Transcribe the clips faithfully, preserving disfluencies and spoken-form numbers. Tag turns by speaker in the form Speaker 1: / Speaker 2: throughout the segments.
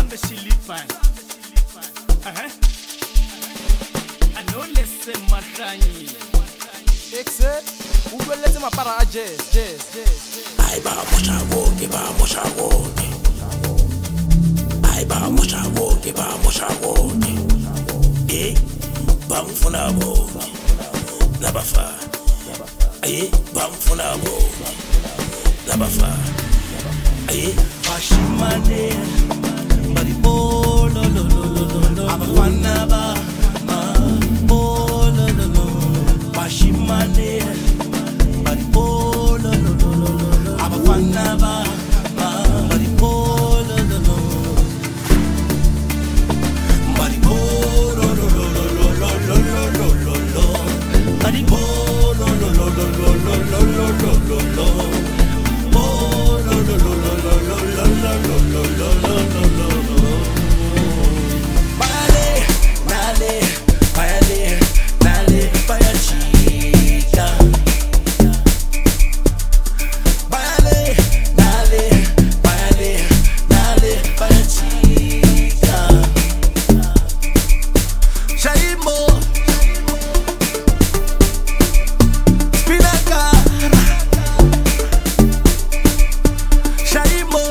Speaker 1: Sambe Shilipan. Uh-huh. I know less Matani.
Speaker 2: Exit. Who will let him a para jazz, jazz, jazz.
Speaker 3: I ba musha woke, ba musha woke. I ba musha woke, ba musha woke. Eh, bam funa woke. Labafa. Eh, bam funa woke. Labafa. Eh,
Speaker 1: Bashimane. Bari oh lo lo lo lo lo. Abafana ba. Oh lo lo lo. Bashimane. Bari oh lo lo lo lo. Abafana ba. Bari oh lo lo lo. Bari oh lo lo lo lo lo lo lo lo lo. Bari oh lo lo lo lo lo lo lo lo lo lo. Oh lo lo lo lo lo lo lo lo lo lo lo lo. Vale, dale, vale, dale, vaya chica. Vale, dale, vale, dale, vaya chica. Shaimo, Spinaca, Shaimo.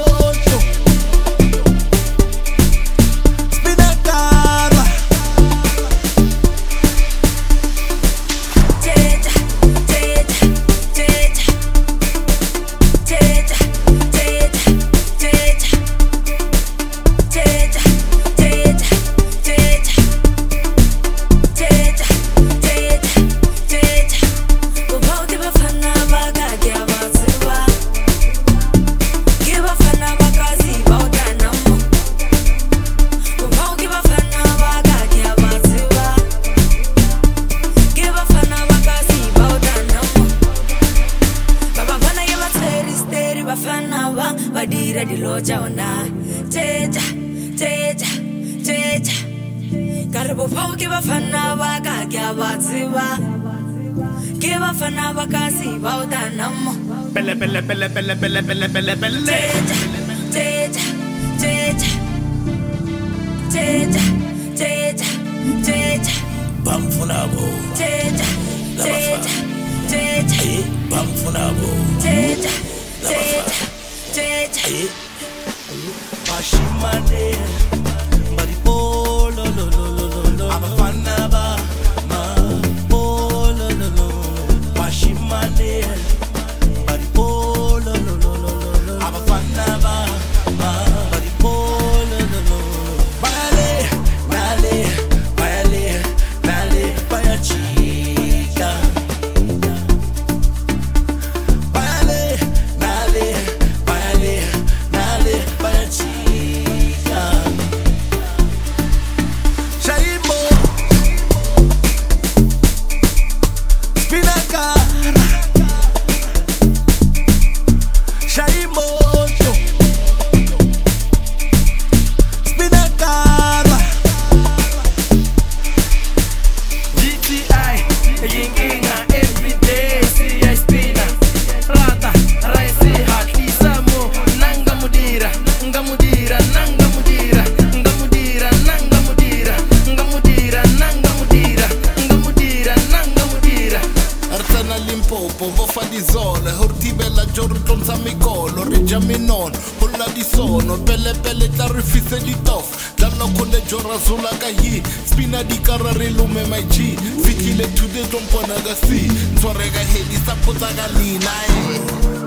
Speaker 1: Badira di loja ona Teja, teja, teja Karbo pao ke bafana ba ka kya batsiba Ke bafana ba ka si ba utanamo Pele pele pele pele pele pele pele pele
Speaker 2: Teja, teja, teja Teja, teja, teja
Speaker 3: bam funa bo.
Speaker 2: Teja, teja, teja
Speaker 3: Eh, bam funa bo.
Speaker 2: Teja, teja
Speaker 3: Eh,
Speaker 1: Bashimane, bari oh lo lo lo lo lo. Abafana ba, ma oh lo lo lo. Bashimane, bari oh lo lo lo lo. Abafana ba, ma bari oh lo lo lo. Vale, dale, vale, dale, vaya chica. Vale, dale.
Speaker 3: Vo fa di zone, horti bella giorno tronza mi collo, reggiami non, holla di sono, belle belle da rifisse di toff, dallo con le giorra sulla cahi, spina di carrare lume mai G, fichi le tude don po nagasi, so rega hedi sa puta galina eh.